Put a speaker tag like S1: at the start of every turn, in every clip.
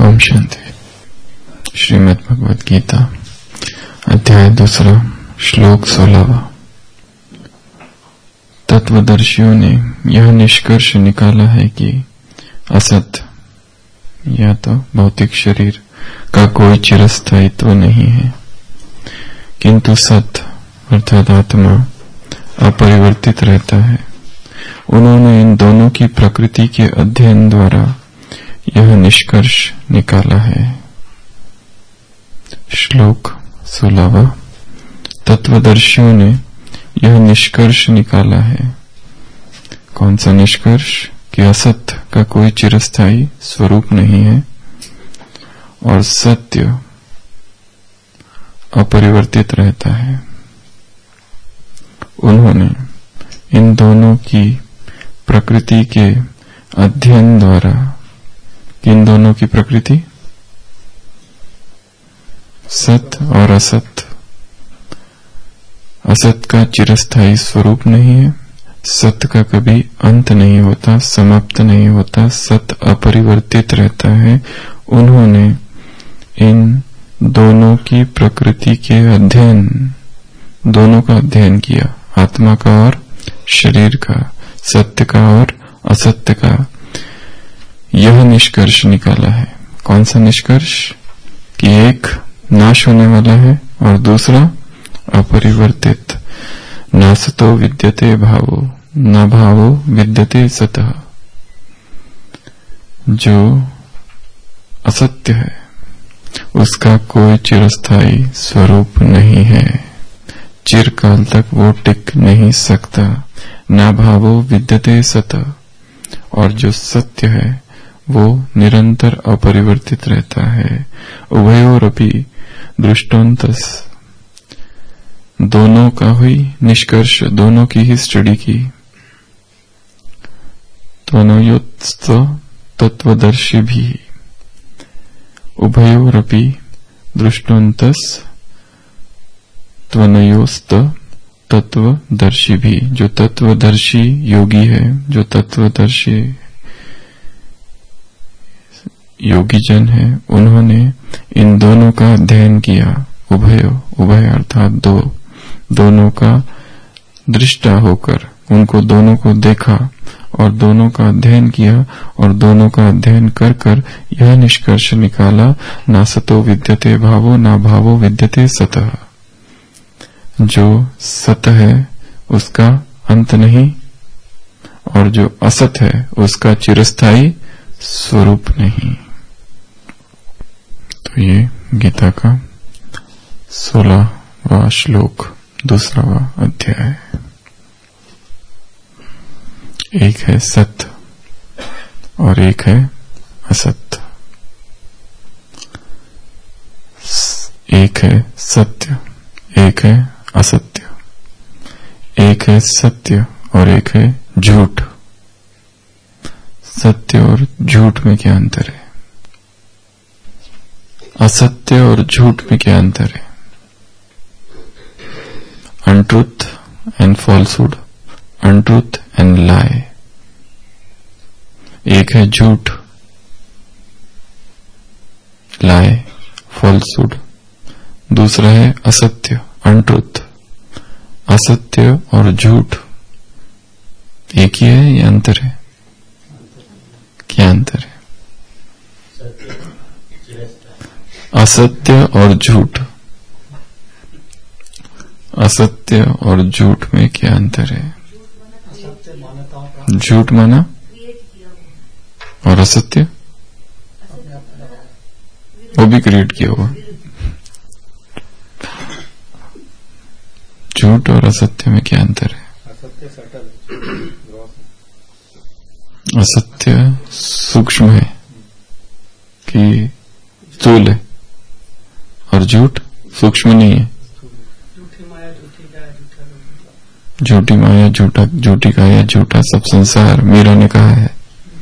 S1: ओम शांति। श्रीमद् भगवद गीता अध्याय 2 श्लोक 16। तत्वदर्शियों ने यह निष्कर्ष निकाला है कि असत या तो भौतिक शरीर का कोई चिरस्थायित्व नहीं है, किंतु सत अर्थात आत्मा अपरिवर्तित रहता है। उन्होंने इन दोनों की प्रकृति के अध्ययन द्वारा यह निष्कर्ष निकाला है। श्लोक 16। तत्वदर्शियों ने यह निष्कर्ष निकाला है। कौन सा निष्कर्ष? कि असत का कोई चिरस्थायी स्वरूप नहीं है और सत्य अपरिवर्तित रहता है। उन्होंने इन दोनों की प्रकृति के अध्ययन द्वारा, किन दोनों की प्रकृति? सत और असत। असत का चिरस्थायी स्वरूप नहीं है, सत्य का कभी अंत नहीं होता, समाप्त नहीं होता, सत्य अपरिवर्तित रहता है। उन्होंने इन दोनों की प्रकृति के अध्ययन, दोनों का अध्ययन किया, आत्मा का और शरीर का, सत्य का और असत्य का। यह निष्कर्ष निकाला है। कौन सा निष्कर्ष? कि एक नाश होने वाला है और दूसरा अपरिवर्तित। नासतो विद्यते भावो न भावो विद्यते सतः। जो असत्य है उसका कोई चिरस्थायी स्वरूप नहीं है, चिरकाल तक वो टिक नहीं सकता। न भावो विद्यते सतः। और जो सत्य है वो निरंतर अपरिवर्तित रहता है। उभयोरपि दृष्टान्तस। दोनों का हुई निष्कर्ष, दोनों की ही स्टडी की। त्वनयोस्त तत्वदर्शी भी। उभयोरपि दृष्टान्तस त्वनयोस्त तत्वदर्शी भी। जो तत्वदर्शी योगी है, जो तत्वदर्शी योगी जन है, उन्होंने इन दोनों का अध्ययन किया। उभय अर्थात दो, दोनों का दृष्टा होकर उनको दोनों को देखा और दोनों का अध्ययन किया और दोनों का अध्ययन कर कर यह निष्कर्ष निकाला, ना सतो विद्यते भावो ना भावो विद्यते सतः। जो सत है उसका अंत नहीं और जो असत है उसका चिरस्थायी स्वरूप नहीं। तो ये गीता का 16वां श्लोक, 2वां अध्याय। एक है सत्य और एक है असत्य। एक है सत्य, एक है असत्य। एक है सत्य और एक है झूठ। सत्य और झूठ में क्या अंतर है? असत्य और झूठ में क्या अंतर है? Untruth and falsehood, untruth and lie. एक है झूठ, लाई, फॉल्सहुड। दूसरा है असत्य, अनट्रूथ। असत्य और झूठ एक ही है या अंतर है? क्या अंतर है? असत्य और झूठ, असत्य और झूठ में क्या अंतर है? झूठ माना और असत्य वो भी क्रिएट किया हुआ। झूठ और असत्य में क्या अंतर है? असत्य सूक्ष्म है कि स्थूल है और झूठ सूक्ष्म नहीं है। झूठी माया, झूठा, झूठी काया, झूठा सब संसार, मीरा ने कहा है।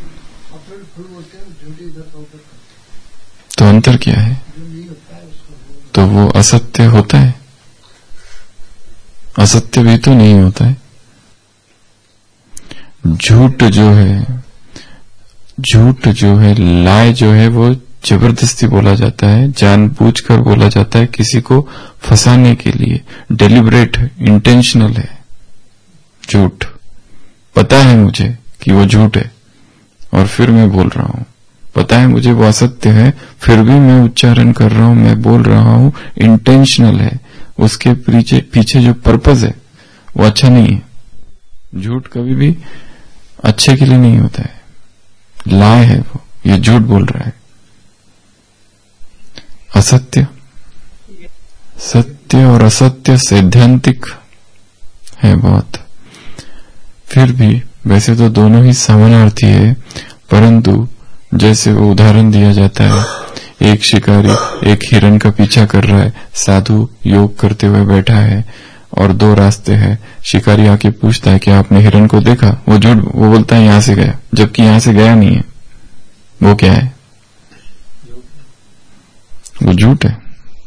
S1: तो अंतर क्या है? तो वो असत्य होता है, असत्य भी तो नहीं होता है। झूठ जो है, लाई जो है वो जबरदस्ती बोला जाता है, जानबूझकर बोला जाता है, किसी को फंसाने के लिए, डेलिब्रेट है, इंटेंशनल है झूठ। पता है मुझे कि वो झूठ है और फिर मैं बोल रहा हूं, पता है मुझे वो असत्य है फिर भी मैं उच्चारण कर रहा हूं, मैं बोल रहा हूं, इंटेंशनल है। उसके पीछे जो पर्पस है वो अच्छा नहीं है। झूठ कभी भी अच्छे के लिए नहीं होता है, लाए है वो, ये झूठ बोल रहा है। असत्य, सत्य और असत्य सैद्धांतिक है बहुत, फिर भी वैसे तो दोनों ही समानार्थी है, परंतु जैसे वो उदाहरण दिया जाता है, एक शिकारी एक हिरण का पीछा कर रहा है, साधु योग करते हुए बैठा है और दो रास्ते हैं। शिकारी आके पूछता है कि आपने हिरण को देखा? वो बोलता है यहां से गया, जबकि यहां से गया नहीं है। वो क्या है? वो झूठ है,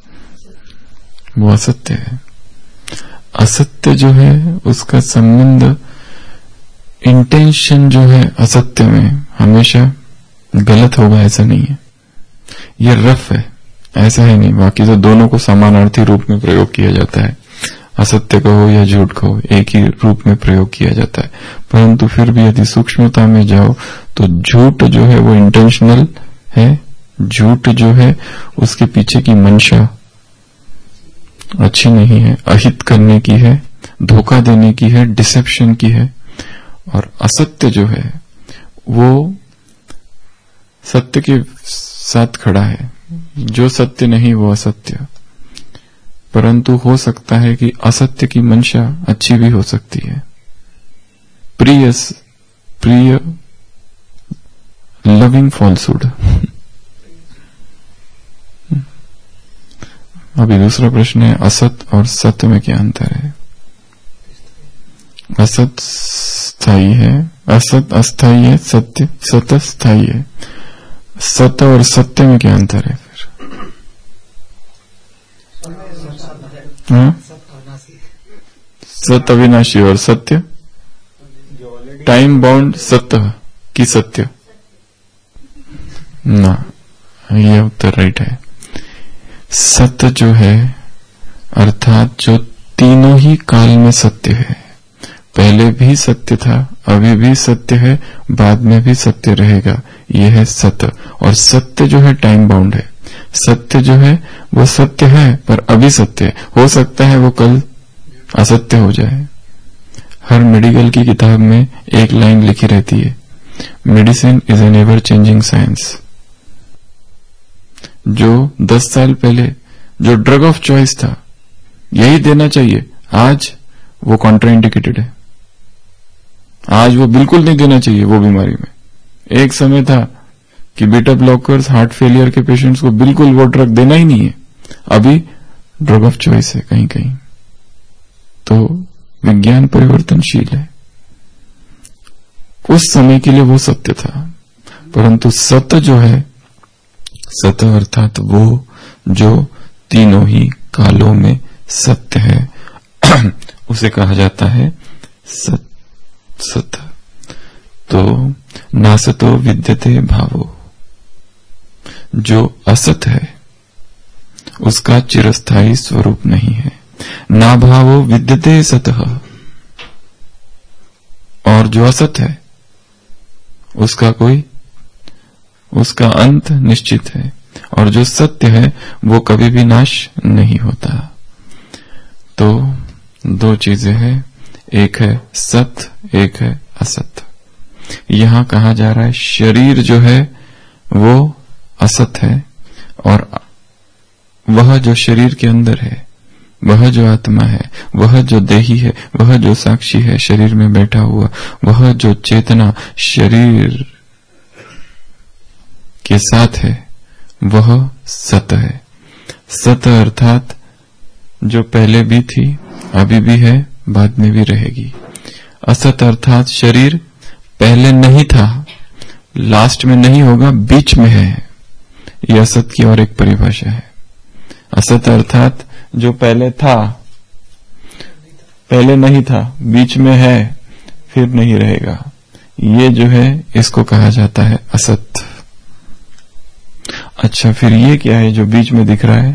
S1: वो असत्य है। असत्य जो है उसका संबंध, इंटेंशन जो है असत्य में हमेशा गलत होगा ऐसा नहीं है, ये रफ है ऐसा है नहीं। बाकी तो दोनों को समानार्थी रूप में प्रयोग किया जाता है, असत्य को हो या झूठ को हो एक ही रूप में प्रयोग किया जाता है। परंतु फिर भी यदि सूक्ष्मता में जाओ तो झूठ जो है वो इंटेंशनल है, झूठ जो है उसके पीछे की मंशा अच्छी नहीं है, अहित करने की है, धोखा देने की है, डिसेप्शन की है। और असत्य जो है वो सत्य के साथ खड़ा है, जो सत्य नहीं वो असत्य। परंतु हो सकता है कि असत्य की मंशा अच्छी भी हो सकती है, प्रिय लविंग फॉल्सहुड। अभी दूसरा प्रश्न है, असत और सत्य में क्या अंतर है? असत स्थायी है, असत अस्थायी है, सत्य सत स्थायी है। सत्य और सत्य में क्या अंतर है फिर? सत्य अविनाशी और सत्य टाइम बाउंड। सत्य की सत्य ना, ये उत्तर राइट है। सत्य जो है अर्थात जो तीनों ही काल में सत्य है, पहले भी सत्य था, अभी भी सत्य है, बाद में भी सत्य रहेगा, यह है सत्य। और सत्य जो है टाइम बाउंड है, सत्य जो है वो सत्य है पर अभी सत्य है, हो सकता है वो कल असत्य हो जाए। हर मेडिकल की किताब में एक लाइन लिखी रहती है, medicine is an ever changing science. जो 10 साल पहले जो ड्रग ऑफ चॉइस था यही देना चाहिए, आज वो कॉन्ट्राइंडिकेटेड है, आज वो बिल्कुल नहीं देना चाहिए वो बीमारी में। एक समय था कि बीटा ब्लॉकर्स हार्ट फेलियर के पेशेंट्स को बिल्कुल वो ड्रग देना ही नहीं है, अभी ड्रग ऑफ चॉइस है कहीं कहीं। तो विज्ञान परिवर्तनशील है, उस समय के लिए वो सत्य था। परंतु सत्य जो है, सत्य अर्थात वो जो तीनों ही कालों में सत्य है, उसे कहा जाता है सत्य। तो नासतो विद्यते भावो, जो असत है उसका चिरस्थायी स्वरूप नहीं है। ना भावो विद्यते सतः, और जो असत है उसका अंत निश्चित है, और जो सत्य है वो कभी भी नाश नहीं होता। तो दो चीजें हैं, एक है सत्य, एक है असत्य। यहां कहा जा रहा है शरीर जो है वो असत है, और वह जो शरीर के अंदर है, वह जो आत्मा है, वह जो देही है, वह जो साक्षी है शरीर में बैठा हुआ, वह जो चेतना शरीर के साथ है, वह सत है। सत अर्थात जो पहले भी थी, अभी भी है, बाद में भी रहेगी। असत अर्थात शरीर पहले नहीं था, लास्ट में नहीं होगा, बीच में है। यह असत की और एक परिभाषा है। असत अर्थात जो पहले था, पहले नहीं था, बीच में है, फिर नहीं रहेगा, ये जो है इसको कहा जाता है असत। अच्छा, फिर ये क्या है जो बीच में दिख रहा है?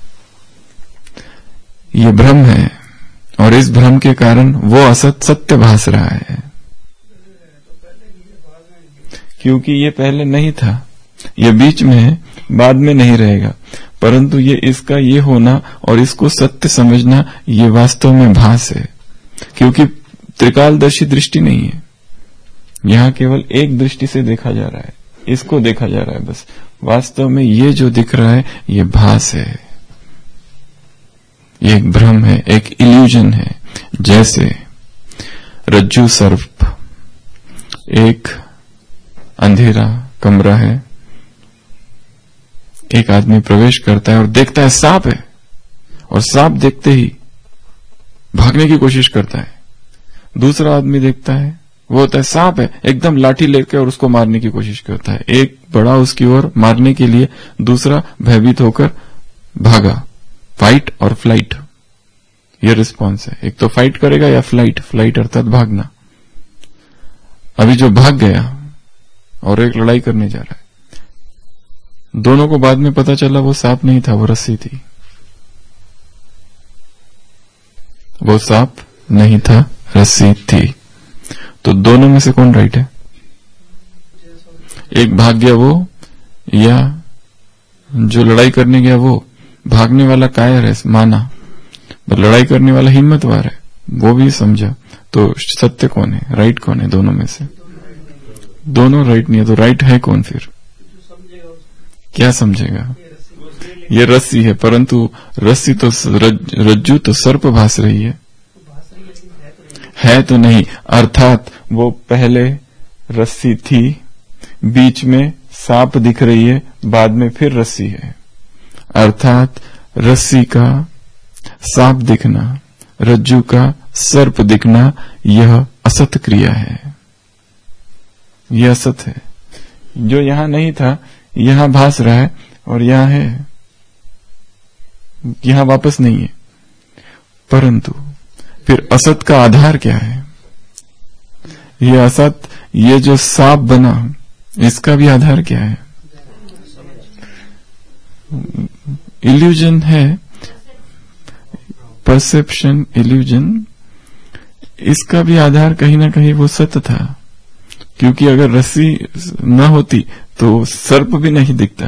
S1: ये भ्रम है, और इस भ्रम के कारण वो असत सत्य भास रहा है, क्योंकि ये पहले नहीं था, ये बीच में है, बाद में नहीं रहेगा। परंतु ये इसका ये होना और इसको सत्य समझना ये वास्तव में भास है, क्योंकि त्रिकालदर्शी दृष्टि नहीं है, यहाँ केवल एक दृष्टि से देखा जा रहा है, इसको देखा जा रहा है बस। वास्तव में ये जो दिख रहा है ये भास है, ये एक भ्रम है, एक इल्यूजन है। जैसे रज्जू सर्प, एक अंधेरा कमरा है, एक आदमी प्रवेश करता है और देखता है सांप है, और सांप देखते ही भागने की कोशिश करता है। दूसरा आदमी देखता है, वो होता है सांप है, एकदम लाठी लेकर और उसको मारने की कोशिश करता है। एक बड़ा उसकी ओर मारने के लिए, दूसरा भयभीत होकर भागा। फाइट और फ्लाइट, ये रिस्पॉन्स है। एक तो फाइट करेगा या फ्लाइट, फ्लाइट अर्थात भागना। अभी जो भाग गया और एक लड़ाई करने जा रहा है, दोनों को बाद में पता चला वो सांप नहीं था, वो रस्सी थी। वो सांप नहीं था, रस्सी थी। तो दोनों में से कौन राइट है? एक भाग गया वो, या जो लड़ाई करने गया वो? भागने वाला कायर है, माना, पर लड़ाई करने वाला हिम्मतवार है, वो भी समझा। तो सत्य कौन है, राइट कौन है दोनों में से? दोनों राइट नहीं है, तो राइट है कौन फिर? क्या समझेगा? ये रस्सी है, परंतु रस्सी तो रज्जू तो सर्प भास रही है तो नहीं। अर्थात वो पहले रस्सी थी, बीच में सांप दिख रही है, बाद में फिर रस्सी है। अर्थात रस्सी का सांप दिखना, रज्जू का सर्प दिखना, यह असत क्रिया है, यह असत है। जो यहां नहीं था यहां भास रहा है, और यहां है, यहां वापस नहीं है। परंतु फिर असत का आधार क्या है? ये असत, ये जो सांप बना, इसका भी आधार क्या है? इल्यूजन है, परसेप्शन, इल्यूजन। इसका भी आधार कहीं ना कहीं वो सत्य था, क्योंकि अगर रस्सी न होती तो सर्प भी नहीं दिखता।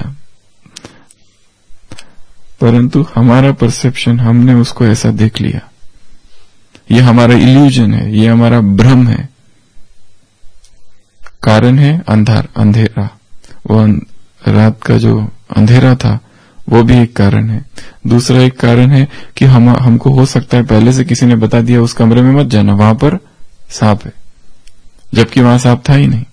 S1: परंतु हमारा परसेप्शन, हमने उसको ऐसा देख लिया, ये हमारा इल्यूजन है, ये हमारा भ्रम है। कारण है अंधेरा, वो रात का जो अंधेरा था वो भी एक कारण है। दूसरा एक कारण है कि हमको हो सकता है पहले से किसी ने बता दिया उस कमरे में मत जाना, वहां पर सांप है, जबकि वहां सांप था ही नहीं,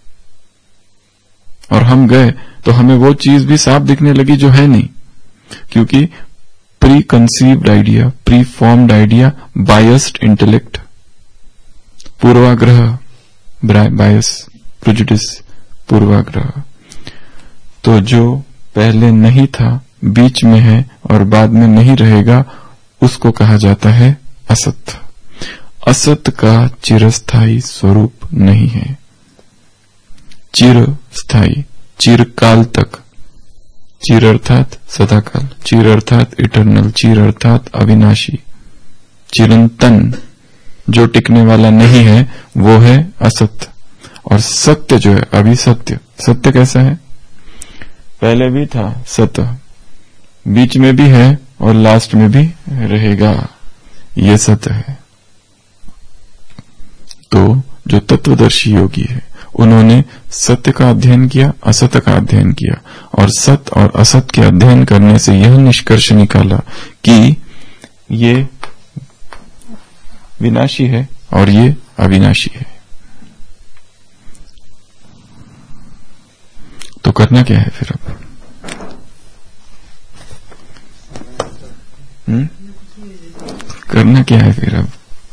S1: और हम गए तो हमें वो चीज भी सांप दिखने लगी जो है नहीं, क्योंकि preconceived idea, preformed idea, biased intellect, पूर्वाग्रह, बायस, प्रेजुडिस, पूर्वाग्रह। तो जो पहले नहीं था, बीच में है और बाद में नहीं रहेगा, उसको कहा जाता है असत। असत का चिरस्थायी स्वरूप नहीं है, चिरस्थायी, चिरकाल तक। चिर अर्थात सदाकाल, चिर अर्थात इटर्नल, चिर अर्थात अविनाशी, चिरंतन। जो टिकने वाला नहीं है वो है असत्य। और सत्य जो है, अभी सत्य, सत्य कैसा है? पहले भी था सत्य, बीच में भी है और लास्ट में भी रहेगा, ये सत्य है। तो जो तत्वदर्शी योगी है, उन्होंने सत्य का अध्ययन किया, असत्य का अध्ययन किया, और सत्य और असत्य के अध्ययन करने से यह निष्कर्ष निकाला कि ये विनाशी है और ये अविनाशी है। तो करना क्या है फिर अब? करना क्या है फिर अब?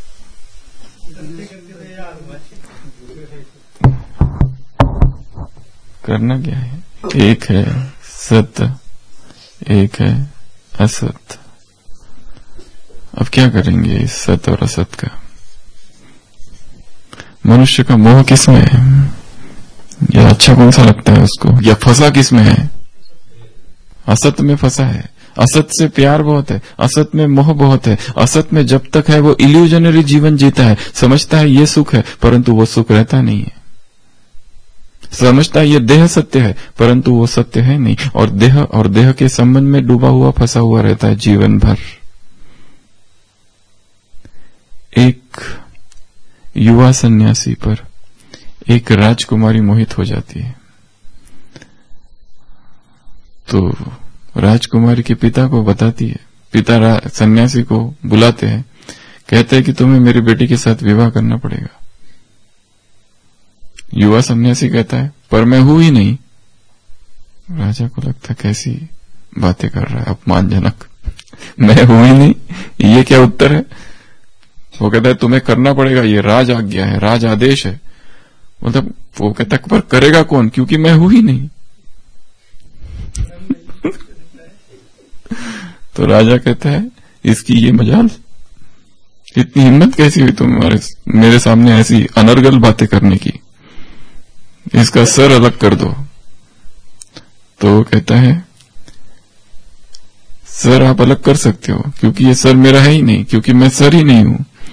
S1: करना क्या है? एक है सत्य, एक है असत। अब क्या करेंगे इस सत्य और असत का? मनुष्य का मोह किसमें है, या अच्छा कौन सा लगता है उसको, या फंसा किसमें है? असत में फंसा है, असत से प्यार बहुत है, असत में मोह बहुत है, असत में जब तक है वो इल्यूजनरी जीवन जीता है, समझता है ये सुख है, परंतु वो सुख रहता नहीं है। समझता है ये देह सत्य है, परंतु वो सत्य है नहीं, और देह के संबंध में डूबा हुआ फंसा हुआ रहता है जीवन भर। एक युवा सन्यासी पर एक राजकुमारी मोहित हो जाती है, तो राजकुमारी के पिता को बताती है। पिता सन्यासी को बुलाते हैं, कहते हैं कि तुम्हें मेरी बेटी के साथ विवाह करना पड़ेगा। युवा सन्यासी कहता है पर मैं हूं ही नहीं। राजा को लगता कैसी बातें कर रहा है, अपमानजनक, मैं हूं ही नहीं, ये क्या उत्तर है। वो कहता है तुम्हें करना पड़ेगा, ये राज आज्ञा है, राज आदेश है। मतलब वो कहता है पर करेगा कौन, क्योंकि मैं हूं ही नहीं। तो राजा कहता है इसकी ये मजाल, इतनी हिम्मत कैसी हुई तुम्हारे मेरे सामने ऐसी अनर्गल बातें करने की, इसका सर अलग कर दो। तो वो कहता है सर आप अलग कर सकते हो, क्योंकि ये सर मेरा है ही नहीं, क्योंकि मैं सर ही नहीं हूं।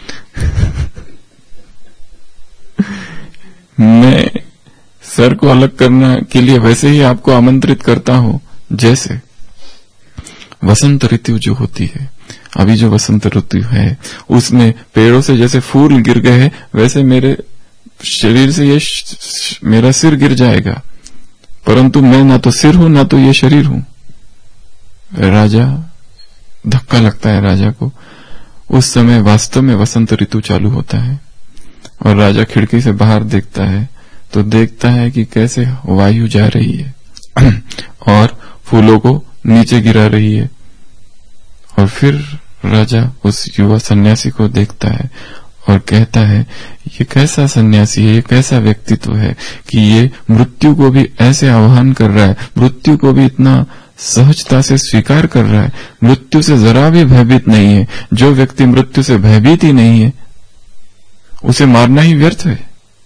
S1: मैं सर को अलग करने के लिए वैसे ही आपको आमंत्रित करता हूं, जैसे वसंत ऋतु जो होती है, अभी जो वसंत ऋतु है उसमें पेड़ों से जैसे फूल गिर गए हैं, वैसे मेरे शरीर से ये मेरा सिर गिर जाएगा, परंतु मैं ना तो सिर हूं ना तो ये शरीर हूं। राजा, धक्का लगता है राजा को। उस समय वास्तव में वसंत ऋतु चालू होता है और राजा खिड़की से बाहर देखता है तो देखता है कि कैसे वायु जा रही है और फूलों को नीचे गिरा रही है। और फिर राजा उस युवा सन्यासी को देखता है और कहता है ये कैसा सन्यासी है, ये कैसा व्यक्तित्व है कि ये मृत्यु को भी ऐसे आह्वान कर रहा है, मृत्यु को भी इतना सहजता से स्वीकार कर रहा है, मृत्यु से जरा भी भयभीत नहीं है। जो व्यक्ति मृत्यु से भयभीत ही नहीं है उसे मारना ही व्यर्थ है,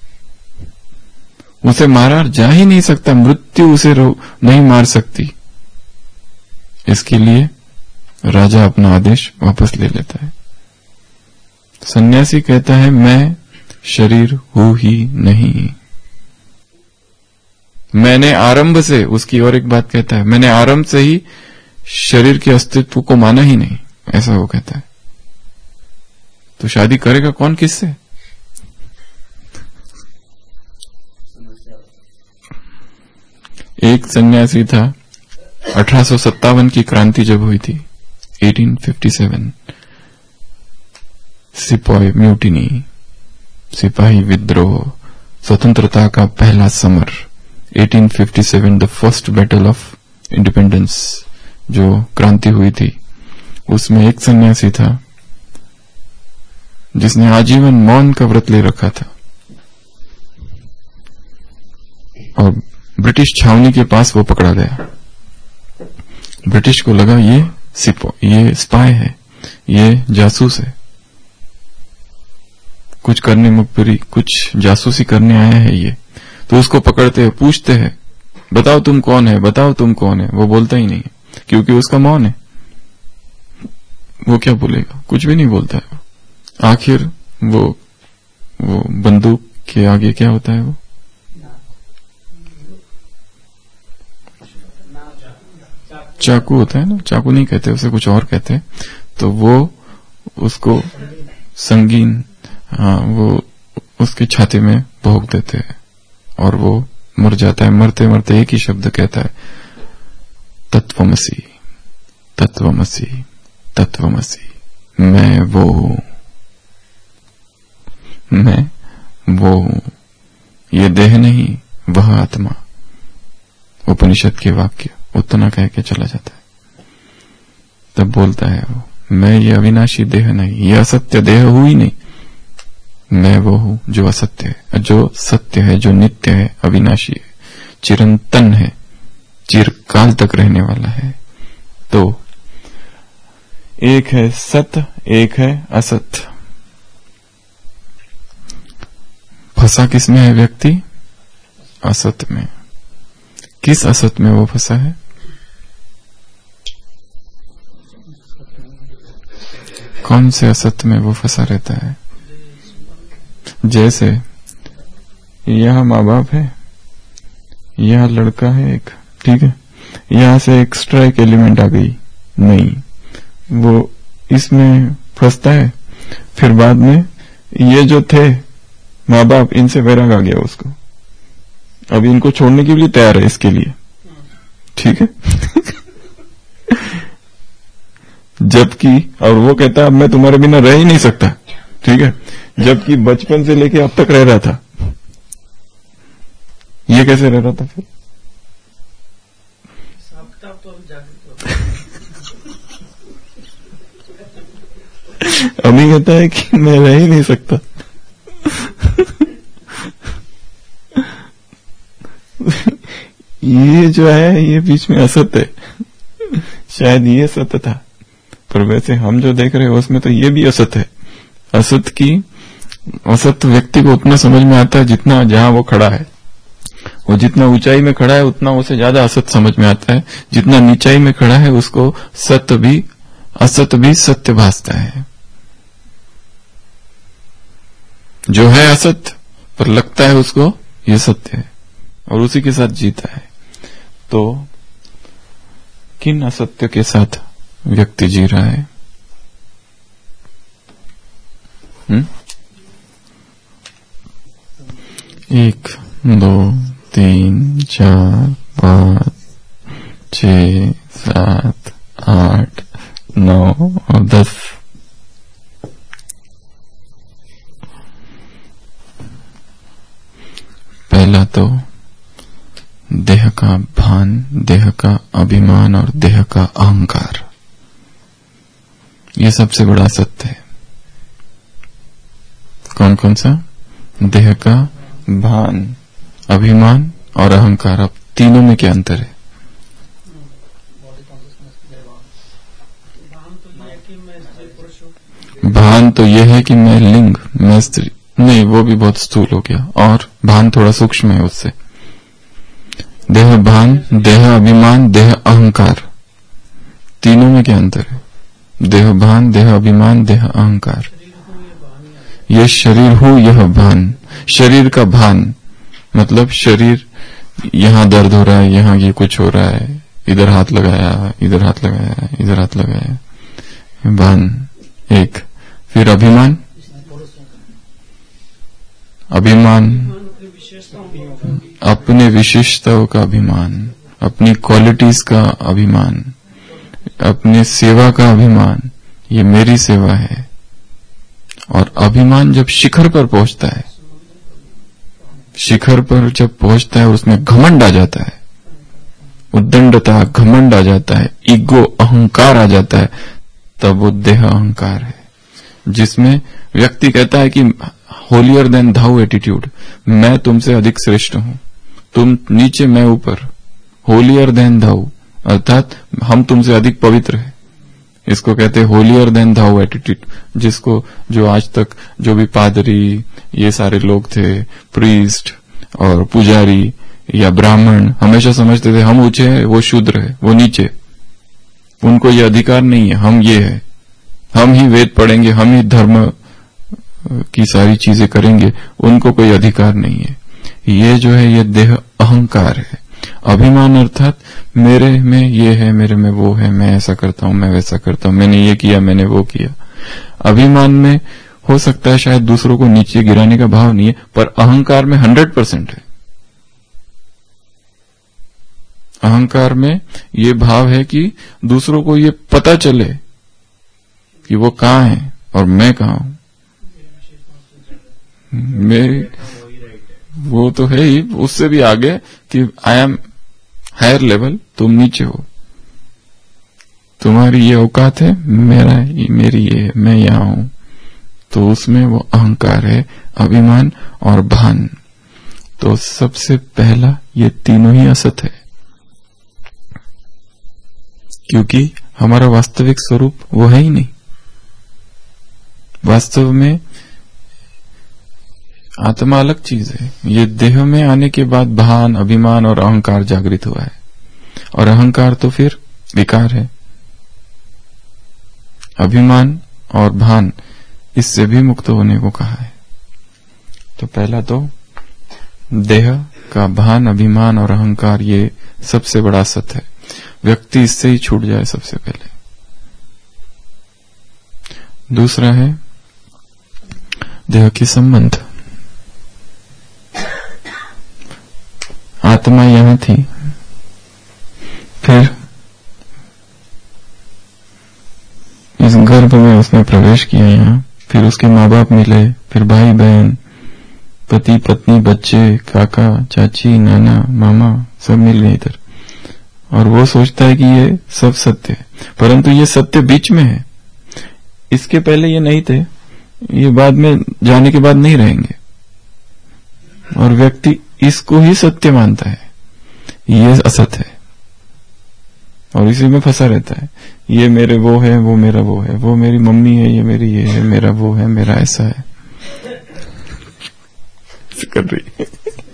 S1: उसे मारा जा ही नहीं सकता, मृत्यु उसे नहीं मार सकती। इसके लिए राजा अपना आदेश वापस ले लेता है। सन्यासी कहता है मैं शरीर हूं ही नहीं, मैंने आरंभ से, उसकी और एक बात कहता है, मैंने आरंभ से ही शरीर के अस्तित्व को माना ही नहीं, ऐसा वो कहता है। तो शादी करेगा कौन किससे? एक सन्यासी था, 1857 की क्रांति जब हुई थी, 1857, सिपाही म्यूटिनी, सिपाही विद्रोह, स्वतंत्रता का पहला समर, 1857, the first battle of independence, जो क्रांति हुई थी, उसमें एक सन्यासी था जिसने आजीवन मौन का व्रत ले रखा था और ब्रिटिश छावनी के पास वो पकड़ा गया। ब्रिटिश को लगा ये स्पाई है, ये जासूस है, कुछ करने मुखबिरी, कुछ जासूसी करने आया है ये। तो उसको पकड़ते हैं, पूछते हैं बताओ तुम कौन है, बताओ तुम कौन है। वो बोलता ही नहीं है क्योंकि उसका मौन है। वो क्या बोलेगा, कुछ भी नहीं बोलता है। आखिर वो बंदूक के आगे क्या होता है, वो चाकू होता है ना, चाकू नहीं कहते उसे, कुछ और कहते हैं। तो वो उसको संगीन, वो उसके छाती में भोंक देते हैं और वो मर जाता है। मरते मरते एक ही शब्द कहता है, तत्वमसि तत्वमसि तत्वमसि, मैं वो हूं, मैं वो हूं, ये देह नहीं वह आत्मा। उपनिषद के वाक्य उतना कह के चला जाता है। तब बोलता है वो, मैं ये अविनाशी देह नहीं, ये असत्य देह हुई नहीं, मैं वो हूं जो असत्य है, जो सत्य है, जो नित्य है, अविनाशी है, चिरंतन है, चिरकाल तक रहने वाला है। तो एक है सत्य, एक है असत। फंसा किस में है व्यक्ति? असत में। किस असत में वो फंसा है? कौन से असत्य में वो फंसा रहता है? जैसे यहाँ माँ बाप है, यहाँ लड़का है एक, ठीक है, यहाँ से एक्स्ट्रा एक एलिमेंट आ गई, नहीं, वो इसमें फंसता है। फिर बाद में ये जो थे माँ बाप, इनसे वैराग आ गया उसको, अब इनको छोड़ने के लिए तैयार है इसके लिए, ठीक है। जबकि और वो कहता है अब मैं तुम्हारे बिना रह ही नहीं सकता, ठीक है, जबकि बचपन से लेके अब तक रह रहा था। ये कैसे रह रहा था फिर? अभी कहता है कि मैं रह ही नहीं सकता। ये जो है ये बीच में असत्य है, शायद ये सत्य था, पर वैसे हम जो देख रहे हैं उसमें तो ये भी असत्य है। असत्य व्यक्ति को उतना समझ में आता है जितना जहां वो खड़ा है, वो जितना ऊंचाई में खड़ा है उतना उसे ज्यादा असत्य समझ में आता है, जितना नीचाई में खड़ा है उसको सत्य भी असत्य भी सत्य भासता है। जो है असत्य पर लगता है उसको ये सत्य है और उसी के साथ जीता है। तो किन असत्य के साथ व्यक्ति जी रहा है? 1 2 3 4 5 6 7 8 9 और 10। पहला तो देह का भान, देह का अभिमान और देह का अहंकार, ये सबसे बड़ा सत्य है। कौन कौन सा? देह का भान, अभिमान और अहंकार। अब तीनों में क्या अंतर है? भान तो यह है कि मैं लिंग, मैं स्त्री, नहीं वो भी बहुत स्थूल हो गया, और भान थोड़ा सूक्ष्म है उससे। देह भान, देह अभिमान, देह अहंकार, तीनों में क्या अंतर है? देह भान, देह अभिमान, देह अहंकार। यह शरीर हो, यह भान, शरीर का भान मतलब शरीर, यहां दर्द हो रहा है, यहां ये कुछ हो रहा है, इधर हाथ लगाया, इधर हाथ लगाया, इधर हाथ लगाया, भान एक। फिर अभिमान, अभिमान अपने विशेषताओं का अभिमान, अपनी क्वालिटीज का अभिमान, अपने सेवा का अभिमान, ये मेरी सेवा है। और अभिमान जब शिखर पर पहुंचता है, शिखर पर जब पहुंचता है और उसमें घमंड आ जाता है, उद्दंडता, घमंड आ जाता है, ईगो, अहंकार आ जाता है, तब वो देह अहंकार है, जिसमें व्यक्ति कहता है कि होलियर देन धाउ एटीट्यूड, मैं तुमसे अधिक श्रेष्ठ हूं, तुम नीचे मैं ऊपर, होलियर देन धाउ अर्थात हम तुमसे अधिक पवित्र है। इसको कहते हैं होलियर देन धाउ एटीट्यूड, जिसको जो आज तक जो भी पादरी ये सारे लोग थे, प्रीस्ट और पुजारी या ब्राह्मण, हमेशा समझते थे हम ऊंचे हैं, वो शूद्र है, वो नीचे, उनको ये अधिकार नहीं है, हम ये है, हम ही वेद पढ़ेंगे, हम ही धर्म की सारी चीजें करेंगे, उनको कोई अधिकार नहीं है। ये जो है ये देह अहंकार है। अभिमान अर्थात मेरे में ये है, मेरे में वो है, मैं ऐसा करता हूं, मैं वैसा करता हूं, मैंने ये किया, मैंने वो किया। अभिमान में हो सकता है शायद दूसरों को नीचे गिराने का भाव नहीं है, पर अहंकार में 100% है। अहंकार में ये भाव है कि दूसरों को ये पता चले कि वो कहां है और मैं कहां हूं। मेरी वो तो है ही, उससे भी आगे कि आई एम हायर लेवल, तुम नीचे हो, तुम्हारी ये औकात है, मेरी ये है, मैं यहां हूं। तो उसमें वो अहंकार है, अभिमान और भान। तो सबसे पहला ये तीनों ही असत है, क्योंकि हमारा वास्तविक स्वरूप वो है ही नहीं। वास्तव में आत्मा अलग चीज है। ये देह में आने के बाद भान, अभिमान और अहंकार जागृत हुआ है, और अहंकार तो फिर विकार है। अभिमान और भान, इससे भी मुक्त होने को कहा है। तो पहला तो देह का भान, अभिमान और अहंकार, ये सबसे बड़ा सत्य है। व्यक्ति इससे ही छूट जाए सबसे पहले। दूसरा है देह के संबंध। आत्मा यहां थी, फिर इस गर्भ में उसने प्रवेश किया यहां, फिर उसके माँ बाप मिले, फिर भाई बहन, पति पत्नी, बच्चे, काका चाची, नाना मामा, सब मिल गए इधर। और वो सोचता है कि ये सब सत्य है, परंतु ये सत्य बीच में है। इसके पहले ये नहीं थे, ये बाद में जाने के बाद नहीं रहेंगे। और व्यक्ति इसको ही सत्य मानता है, ये असत है, और इसी में फंसा रहता है। ये मेरे वो है, वो मेरा वो है, वो मेरी मम्मी है, ये मेरी ये है, मेरा वो है, मेरा ऐसा है कर रही है।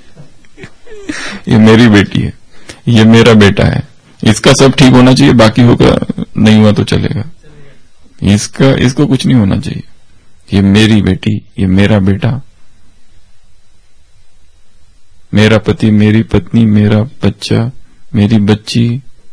S1: ये मेरी बेटी है, ये मेरा बेटा है, इसका सब ठीक होना चाहिए, बाकी होगा नहीं हुआ तो चलेगा, इसको कुछ नहीं होना चाहिए। ये मेरी बेटी, ये मेरा बेटा, मेरा पति, मेरी पत्नी, मेरा बच्चा, मेरी बच्ची,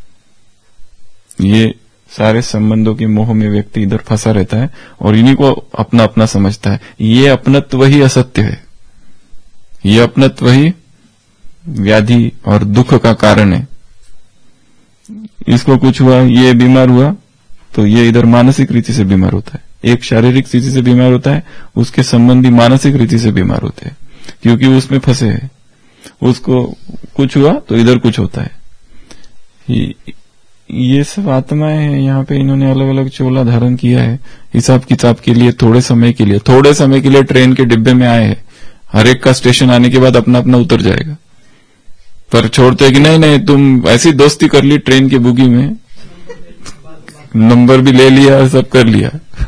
S1: ये सारे संबंधों के मोह में व्यक्ति इधर फंसा रहता है और इन्हीं को अपना अपना समझता है। ये अपनत्व ही असत्य है, ये अपनत्व ही व्याधि और दुख का कारण है। इसको कुछ हुआ, ये बीमार हुआ, तो ये इधर मानसिक रीति से बीमार होता है। एक शारीरिक स्थिति से बीमार होता है, उसके संबंधी मानसिक रीति से बीमार होते हैं, क्योंकि उसमें फंसे है। उसको कुछ हुआ तो इधर कुछ होता है। ये सब आत्माएं हैं, यहाँ पे इन्होंने अलग अलग चोला धारण किया है हिसाब किताब के लिए, थोड़े समय के लिए ट्रेन के डिब्बे में आए हैं। हर एक का स्टेशन आने के बाद अपना अपना उतर जाएगा, पर छोड़ते कि नहीं तुम ऐसी दोस्ती कर ली ट्रेन की बुगी में, नंबर भी ले लिया, सब कर लिया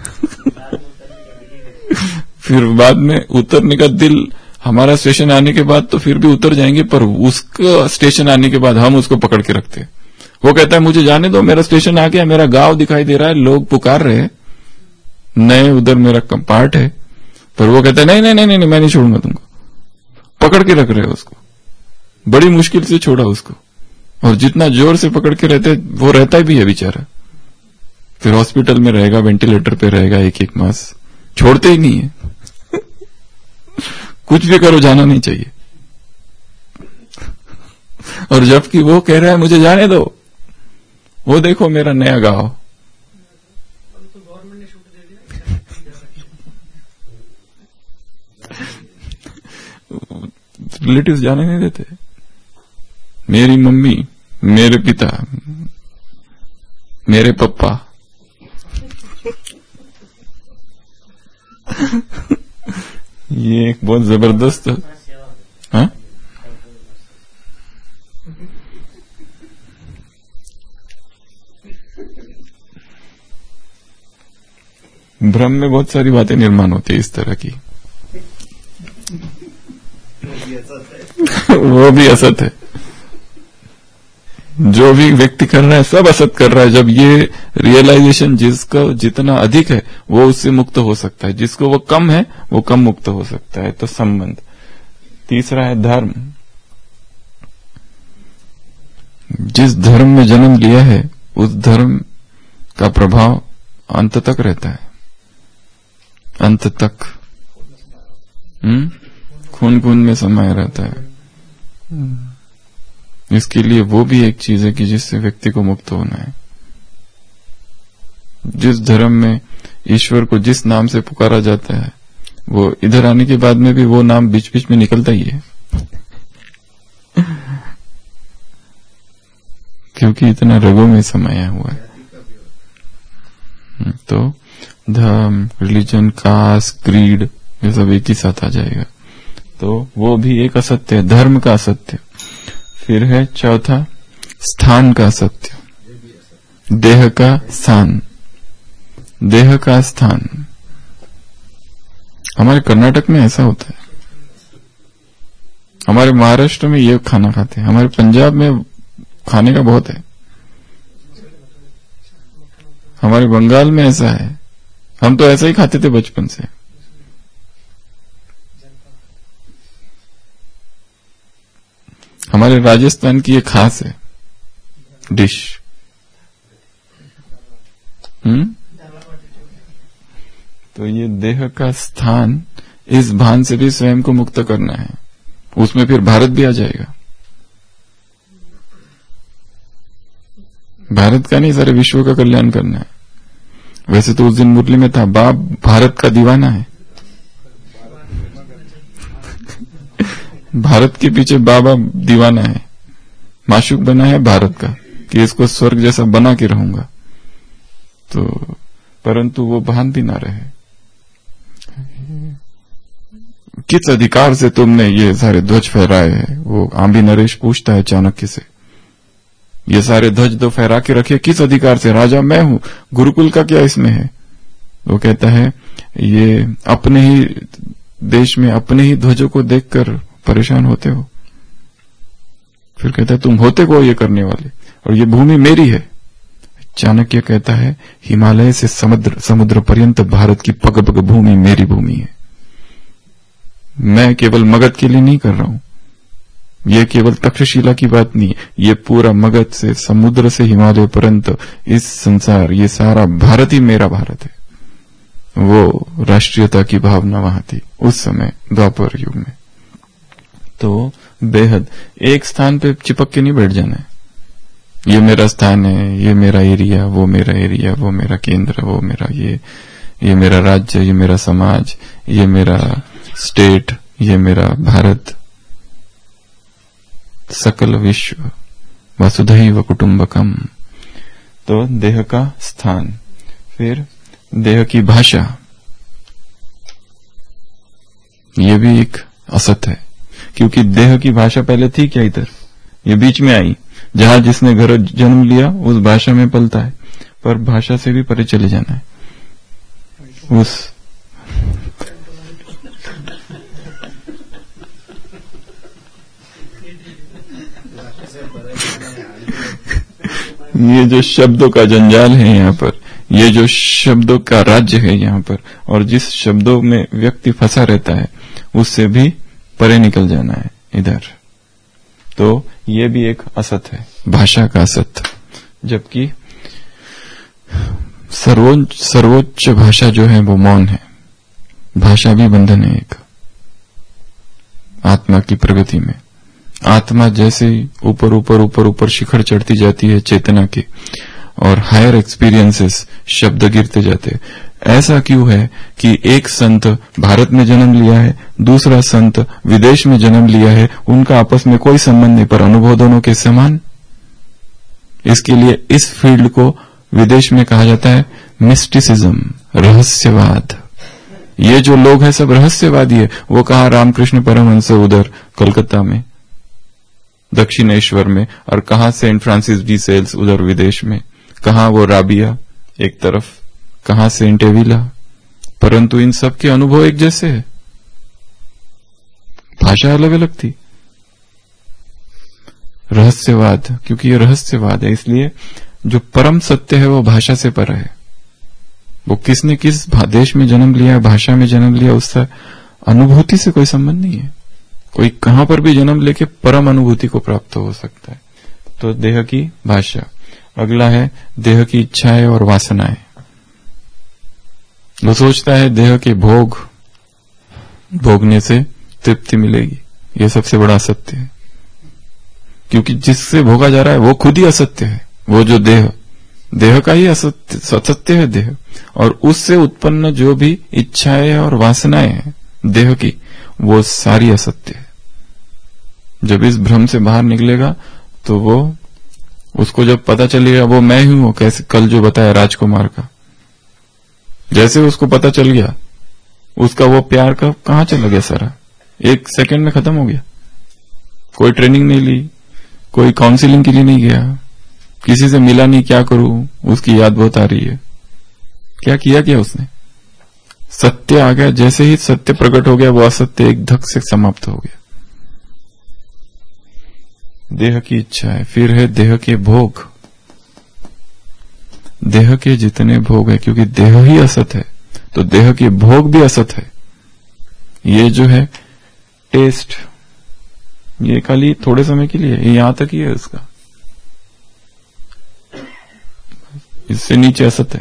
S1: फिर बाद में उतरने का दिल, हमारा स्टेशन आने के बाद तो फिर भी उतर जाएंगे, पर उसका स्टेशन आने के बाद हम उसको पकड़ के रखते हैं। वो कहता है मुझे जाने दो, मेरा स्टेशन आ गया, मेरा गांव दिखाई दे रहा है, लोग पुकार रहे हैं, नए उधर मेरा पार्ट है, पर वो कहता है नहीं मैं नहीं छोड़ूंगा तुमको। पकड़ के रख रहे हो उसको, बड़ी मुश्किल से छोड़ा उसको, और जितना जोर से पकड़ के रहते वो रहता भी है बेचारा। फिर हॉस्पिटल में रहेगा, वेंटिलेटर पे रहेगा 1-1 मास, छोड़ते ही नहीं है कुछ भी करो, जाना नहीं चाहिए। और जबकि वो कह रहा है मुझे जाने दो, वो देखो मेरा नया गांव, रिलेटिव्स जाने नहीं देते। मेरी मम्मी, मेरे पिता, मेरे पप्पा ये एक बहुत जबरदस्त, हाँ? भ्रम में बहुत सारी बातें निर्माण होती है इस तरह की वो भी असत है। जो भी व्यक्ति कर रहा है सब असत कर रहा है। जब ये रियलाइजेशन जिसका जितना अधिक है वो उससे मुक्त हो सकता है, जिसको वो कम है वो कम मुक्त हो सकता है। तो संबंध। तीसरा है धर्म। जिस धर्म में जन्म लिया है उस धर्म का प्रभाव अंत तक रहता है, अंत तक खून खून में समाया रहता है। इसके लिए वो भी एक चीज है कि जिससे व्यक्ति को मुक्त होना है। जिस धर्म में ईश्वर को जिस नाम से पुकारा जाता है वो इधर आने के बाद में भी वो नाम बीच बीच में निकलता ही है क्योंकि इतना रगों में समाया हुआ है। तो धर्म, रिलीजन, कास्ट, क्रीड ये सब एक ही साथ आ जाएगा। तो वो भी एक असत्य है, धर्म का असत्य। फिर है चौथा स्थान का सत्य, देह का स्थान। देह का स्थान हमारे कर्नाटक में ऐसा होता है, हमारे महाराष्ट्र में ये खाना खाते हैं, हमारे पंजाब में खाने का बहुत है, हमारे बंगाल में ऐसा है, हम तो ऐसा ही खाते थे बचपन से। हमारे राजस्थान की ये खास है डिश। तो ये देह का स्थान, इस भान से भी स्वयं को मुक्त करना है। उसमें फिर भारत भी आ जाएगा। भारत का नहीं, सारे विश्व का कल्याण करना है। वैसे तो उस दिन मुरली में था, बाप भारत का दीवाना है। भारत के पीछे बाबा दीवाना है, माशूक बना है भारत का कि इसको स्वर्ग जैसा बना के रहूंगा। तो परंतु वो भान भी ना रहे। किस अधिकार से तुमने ये सारे ध्वज फहराए हैं? वो आंबी नरेश पूछता है चाणक्य से, ये सारे ध्वज तो फहरा के रखे किस अधिकार से? राजा मैं हूं, गुरुकुल का क्या इसमें है? वो कहता है ये अपने ही देश में अपने ही ध्वजों को देखकर परेशान होते हो। फिर कहता है तुम होते को ये करने वाले, और ये भूमि मेरी है। चाणक्य कहता है हिमालय से समुद्र पर्यंत भारत की पग पग भूमि मेरी भूमि है। मैं केवल मगध के लिए नहीं कर रहा हूं, ये केवल तक्षशिला की बात नहीं है, ये पूरा मगध से समुद्र से हिमालय पर्यंत इस संसार, ये सारा भारत ही मेरा भारत है। वो राष्ट्रीयता की भावना वहां थी उस समय द्वापर युग में। तो बेहद एक स्थान पे चिपक के नहीं बैठ जाना है, ये मेरा स्थान है, ये मेरा एरिया, वो मेरा एरिया, वो मेरा केंद्र, वो मेरा ये मेरा राज्य, ये मेरा समाज, ये मेरा स्टेट, ये मेरा भारत। सकल विश्व वसुधैव कुटुंबकम। तो देह का स्थान। फिर देह की भाषा, ये भी एक असत है, क्योंकि देह की भाषा पहले थी क्या इधर, ये बीच में आई। जहां जिसने घर जन्म लिया उस भाषा में पलता है, पर भाषा से भी परे चले जाना है। उस ये जो शब्दों का जंजाल है यहाँ पर, ये जो शब्दों का राज्य है यहाँ पर, और जिस शब्दों में व्यक्ति फंसा रहता है उससे भी परे निकल जाना है इधर। तो ये भी एक असत है, भाषा का असत। जबकि सर्वोच्च भाषा जो है वो मौन है। भाषा भी बंधन है एक आत्मा की प्रगति में। आत्मा जैसे ऊपर ऊपर ऊपर ऊपर शिखर चढ़ती जाती है चेतना के, और हायर एक्सपीरियंसेस शब्द गिरते जाते हैं। ऐसा क्यों है कि एक संत भारत में जन्म लिया है, दूसरा संत विदेश में जन्म लिया है, उनका आपस में कोई संबंध नहीं, पर अनुभव दोनों के समान। इसके लिए इस फील्ड को विदेश में कहा जाता है मिस्टिसिज्म, रहस्यवाद। ये जो लोग हैं सब रहस्यवादी है। वो कहा रामकृष्ण परमहंस उधर कलकत्ता में दक्षिणेश्वर में, और कहा सेंट फ्रांसिस डी सेल्स उधर विदेश में, कहा वो राबिया एक तरफ, कहा सेंट एविला। परंतु इन सब के अनुभव एक जैसे है, भाषा अलग अलग थी। रहस्यवाद, क्योंकि ये रहस्यवाद है, इसलिए जो परम सत्य है वो भाषा से पर है। वो किसने किस देश में जन्म लिया, भाषा में जन्म लिया, उससे अनुभूति से कोई संबंध नहीं है। कोई कहां पर भी जन्म लेके परम अनुभूति को प्राप्त हो सकता है। तो देह की भाषा। अगला है देह की इच्छाएं और वासनाएं। वो सोचता है देह के भोग भोगने से तृप्ति मिलेगी, ये सबसे बड़ा असत्य है। क्योंकि जिससे भोगा जा रहा है वो खुद ही असत्य है। वो जो देह का ही असत्य है देह, और उससे उत्पन्न जो भी इच्छाएं और वासनाएं हैं देह की, वो सारी असत्य है। जब इस भ्रम से बाहर निकलेगा तो वो उसको जब पता चलेगा वो मैं ही हूं, कैसे कल जो बताया राजकुमार का, जैसे उसको पता चल गया उसका वो प्यार का कहां चला गया, सारा एक सेकंड में खत्म हो गया। कोई ट्रेनिंग नहीं ली, कोई काउंसलिंग के लिए नहीं गया, किसी से मिला नहीं, क्या करूं, उसकी याद बहुत आ रही है। क्या किया क्या उसने? सत्य आ गया, जैसे ही सत्य प्रकट हो गया वो असत्य एक धक से समाप्त हो गया। देह की इच्छा है। फिर है देह के भोग। देह के जितने भोग है, क्योंकि देह ही असत है, तो देह के भोग भी असत है। ये जो है टेस्ट, ये खाली थोड़े समय के लिए, ये यहां तक ही है उसका, इससे नीचे असत है।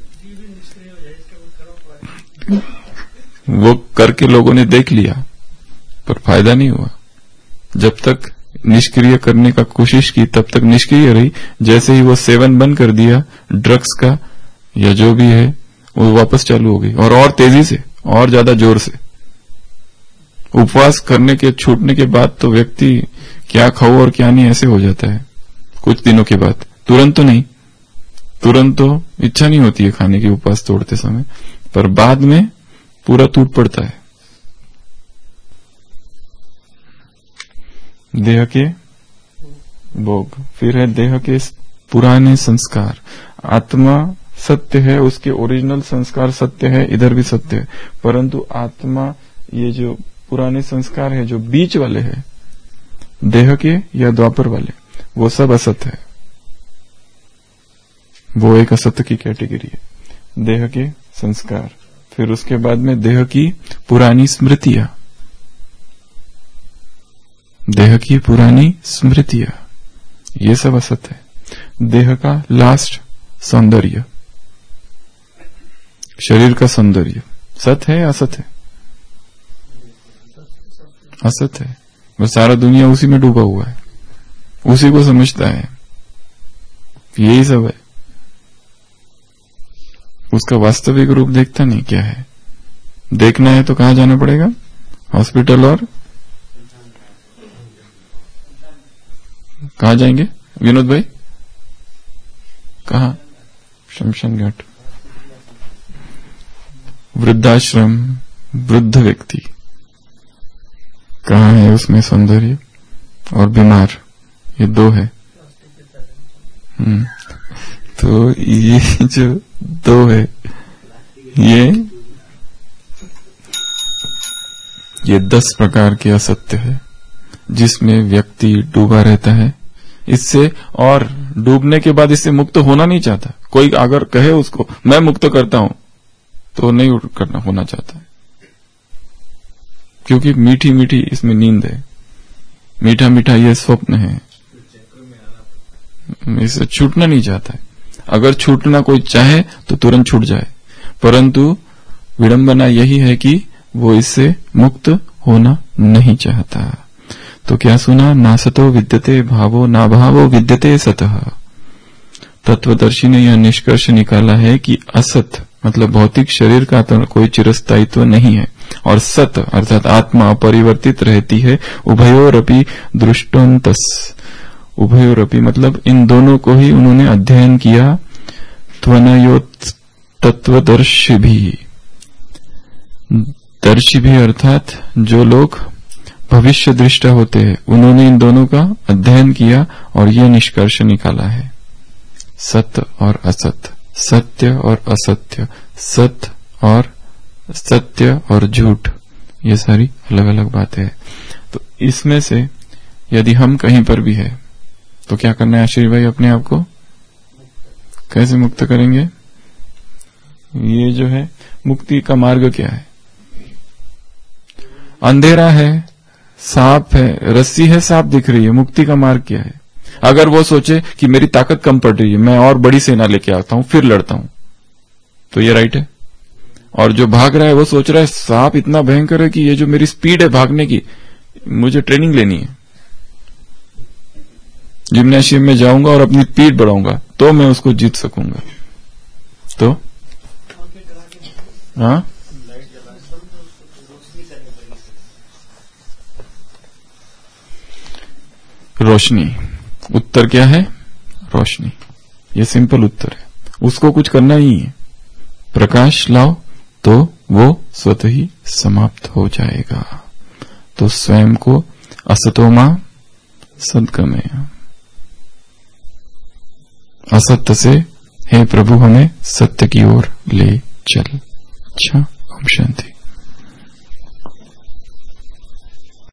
S1: वो करके लोगों ने देख लिया पर फायदा नहीं हुआ। जब तक निष्क्रिय करने का कोशिश की तब तक निष्क्रिय रही। जैसे ही वो सेवन बंद कर दिया ड्रग्स का या जो भी है, वो वापस चालू हो गई, और तेजी से और ज्यादा जोर से। उपवास करने के छूटने के बाद तो व्यक्ति क्या खाओ और क्या नहीं ऐसे हो जाता है कुछ दिनों के बाद। तुरंत तो नहीं, तुरंत तो इच्छा नहीं होती है खाने की उपवास तोड़ते समय, पर बाद में पूरा टूट पड़ता है। देह के भोग, फिर है देह के पुराने संस्कार। आत्मा सत्य है, उसके ओरिजिनल संस्कार सत्य है, इधर भी सत्य है, परंतु आत्मा ये जो पुराने संस्कार है जो बीच वाले हैं देह के या द्वापर वाले, वो सब असत्य है। वो एक असत्य की कैटेगरी है, देह के संस्कार। फिर उसके बाद में देह की पुरानी स्मृतियां, देह की पुरानी स्मृतियां, ये सब असत्य है। देह का लास्ट सौंदर्य, शरीर का सौंदर्य सत्य है असत है? असत है। बस सारा दुनिया उसी में डूबा हुआ है, उसी को समझता है, यही सब है। उसका वास्तविक रूप देखता नहीं क्या है। देखना है तो कहां जाना पड़ेगा? हॉस्पिटल। और कहां जाएंगे विनोद भाई? कहां? शमशान घाट, वृद्धाश्रम, वृद्ध व्यक्ति, कहां है उसमें सौंदर्य? और बीमार, ये दो है। तो ये जो दो है, ये 10 प्रकार के असत्य है जिसमें व्यक्ति डूबा रहता है। इससे और डूबने के बाद इससे मुक्त होना नहीं चाहता। कोई अगर कहे उसको मैं मुक्त करता हूं तो नहीं करना होना चाहता, क्योंकि मीठी मीठी इसमें नींद है, मीठा मीठा ये स्वप्न है, इससे छूटना नहीं चाहता है। अगर छूटना कोई चाहे तो तुरंत छूट जाए, परंतु विडंबना यही है कि वो इससे मुक्त होना नहीं चाहता। तो क्या सुना? नासतो विद्यते भावो ना भावो विद्यते सतः। तत्वदर्शी ने यह निष्कर्ष निकाला है कि असत मतलब भौतिक शरीर का तो कोई चिरस्थायित्व नहीं है, और सत अर्थात आत्मा अपरिवर्तित रहती है। उभयोरपि दृष्टोन्तस, उभयोरपि मतलब इन दोनों को ही उन्होंने अध्ययन किया। त्वनयोत तत्वदर्शी भी, दर्शी भी अर्थात जो लोग भविष्य दृष्टा होते हैं, उन्होंने इन दोनों का अध्ययन किया और ये निष्कर्ष निकाला है। सत्य और असत्य, सत्य और असत्य, सत्य और झूठ, ये सारी अलग अलग बातें हैं। तो इसमें से यदि हम कहीं पर भी है तो क्या करना है आशीष भाई? अपने आप को कैसे मुक्त करेंगे? ये जो है मुक्ति का मार्ग क्या है? अंधेरा है, सांप है, रस्सी है, सांप दिख रही है, मुक्ति का मार्ग क्या है? अगर वो सोचे कि मेरी ताकत कम पड़ रही है, मैं और बड़ी सेना लेके आता हूं फिर लड़ता हूं, तो ये राइट है। और जो भाग रहा है वो सोच रहा है सांप इतना भयंकर है कि ये जो मेरी स्पीड है भागने की, मुझे ट्रेनिंग लेनी है, जिम्नाशियम में जाऊंगा और अपनी स्पीड बढ़ाऊंगा तो मैं उसको जीत सकूंगा। तो हाँ, रोशनी। उत्तर क्या है? रोशनी। ये सिंपल उत्तर है, उसको कुछ करना ही है। प्रकाश लाओ तो वो स्वतः ही समाप्त हो जाएगा। तो स्वयं को असतोमा सद्गमय, असत्य से हे प्रभु हमें सत्य की ओर ले चल। अच्छा, ओम शांति।